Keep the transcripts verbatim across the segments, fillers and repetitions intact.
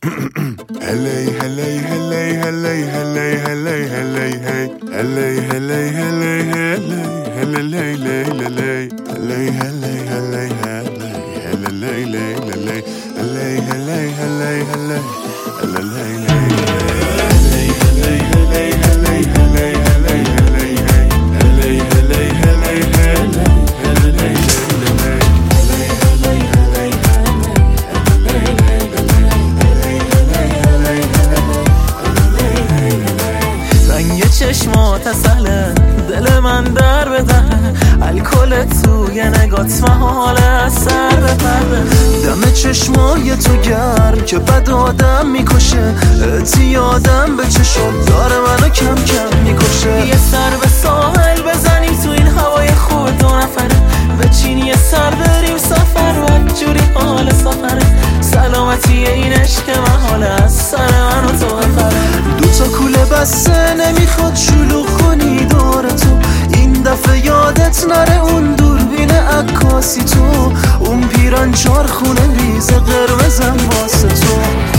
هلی هلی هلی هلی هلی هلی هلی هی هلی هلی هلی هلی هلی هلی هلی هلی هلی هلی هلی هلی هلی هلی هلی هلی چشمات اصله دل من در بزنه، الکل توی نگات محال از سر بپرده. دم چشمای تو گرم که بد آدم میکشه، اعتیادم به چشم داره منو کم کم میکشه. یه سر به ساحل بزنی تو این هوای خوب دو نفره، بچین یه سر بریم سفر و جوری حال سفره. سلامتی این عشق محال از سر منو تو بپره. دو تا کوله بسته نمیخواد شلوغ کنی دور تو، این دفعه یادت نره اون دوربین عکاسی تو، اون پیران چار خونه ریز قرمزم واسه تو.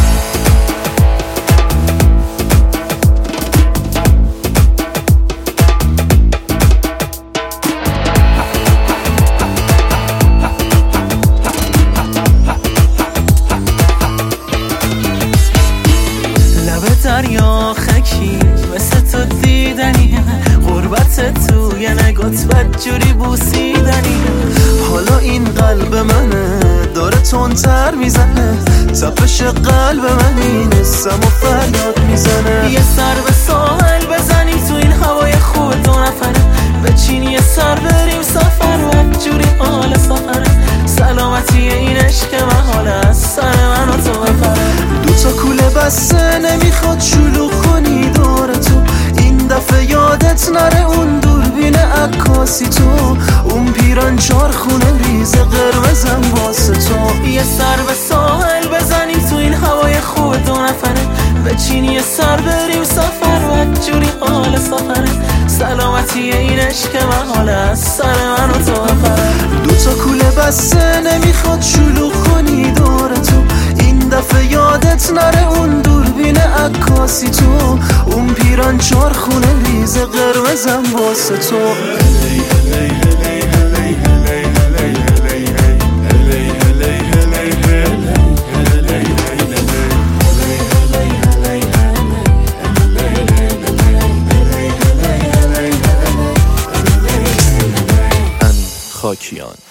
دریا خکی مثل تو دیدنی، غربت توی نگات بدجوری بوسیدنی. حالا این قلب منه داره تندتر میزنه، تپش قلب من این اسم و فریاد میزنه. یه سر به ساحل بزنی تو این هوای خوب دو نفره، بچین یه سر بریم سفر و بدجوری حال سفره. سلامتی این عشق محال از سر من و تو بپره. دو تا کوله بسته نمیخواد شلوغ کنی دور تو، این دفعه یادت نره اون دوربین عکاسی تو، اون پیران چار خونه ریز قرمزم واسه تو. یه سر به ساحل بزنی تو این هوای خوب دو نفره، بچین یه سر بریم سفر و بدجوری حال سفره. سلامتی این عشق محال از سر من و تو بپره. دو تا کوله بسته نمیخواد شلوغ کنی دور تو، این دفعه یادت نره اون دوربین عکاسی تو، اون پیران چار خونه ریز قرمزم واسه تو. خاکیان.